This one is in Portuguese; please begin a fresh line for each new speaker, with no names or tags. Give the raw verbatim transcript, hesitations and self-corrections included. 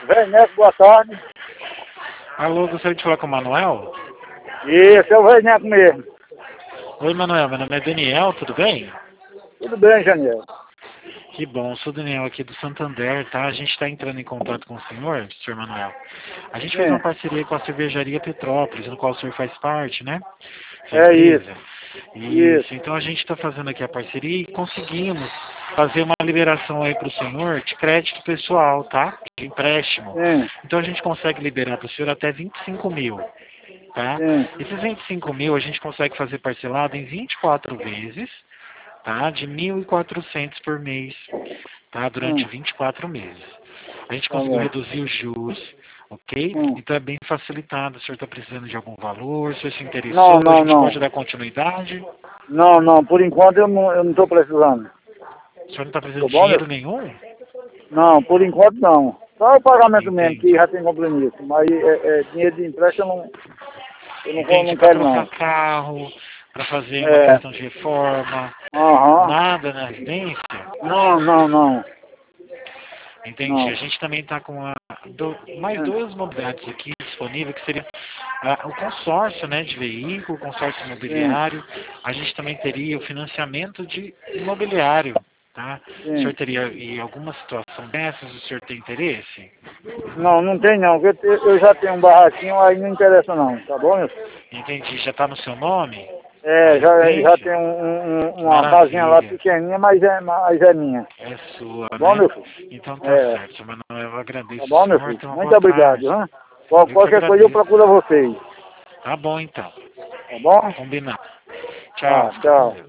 Werneck, boa tarde.
Alô, gostaria de falar com o Manuel?
Isso, é o Werneck mesmo.
Oi, Manuel, meu nome é Daniel, tudo bem?
Tudo bem, Janiel?
Que bom, sou o Daniel aqui do Santander, tá? A gente está entrando em contato com o senhor, senhor Manuel. A gente fez uma
Sim,
parceria com a cervejaria Petrópolis, no qual o senhor faz parte, né? Sua
é isso,
empresa.
isso.
Isso, então a gente está fazendo aqui a parceria e conseguimos fazer uma liberação aí para o senhor de crédito pessoal, tá? De empréstimo.
Sim,
Então a gente consegue liberar para o senhor até vinte e cinco mil, tá?
sim.
Esses vinte e cinco mil a gente consegue fazer parcelado em vinte e quatro vezes, tá? De mil e quatrocentos por mês, tá? Durante
Hum,
vinte e quatro meses. A gente
tá
conseguiu
bom.
reduzir os juros, ok?
Hum.
Então é bem facilitado. O senhor está precisando de algum valor? Se o senhor se
Não,
interessou, a
não,
gente
não.
pode dar continuidade.
Não, não, por enquanto eu não, eu não tô precisando.
O senhor não está precisando
Tá
de
bom, meu?
dinheiro nenhum?
Não, por enquanto não. Só o pagamento mesmo, que
Entendi.
já tem compromisso. Mas é, é, dinheiro de empréstimo eu não, eu não,
Entendi.
não
Para
quero
trocar
não.
carro, para fazer uma
É,
questão de reforma,
aham.
nada na residência?
Não, não, não.
Entendi. A
Não.
gente também está com a, do- mais
É,
duas modalidades aqui disponíveis, que seria ah, o consórcio, né, de veículo, o consórcio
sim,
imobiliário. A gente também teria o financiamento de imobiliário, tá? O senhor
sim.
teria, em alguma situação dessas, o senhor tem interesse?
Não, não tem não. Eu, te- eu já tenho um barraquinho, aí não interessa não. Tá bom, meu?
Entendi. Já está no seu nome? A
É, já, já
residência?
tem um, um- um-
Que
uma casinha lá
maravilha.
pequenininha, mas é, mas é minha.
É sua,
Tá bom,
né?
meu filho?
Então tá
É,
certo, seu Manuel. Eu
tá
agradeço o
bom, meu
senhor.
filho?
Tenha uma
Muito
boa
obrigado,
tarde.
hã? Qual-
Eu que
Qualquer coisa eu
agradeço.
procuro vocês.
Tá bom, então.
Tá bom?
Combinado. Tchau,
Tá,
fica com
tchau.
Deus.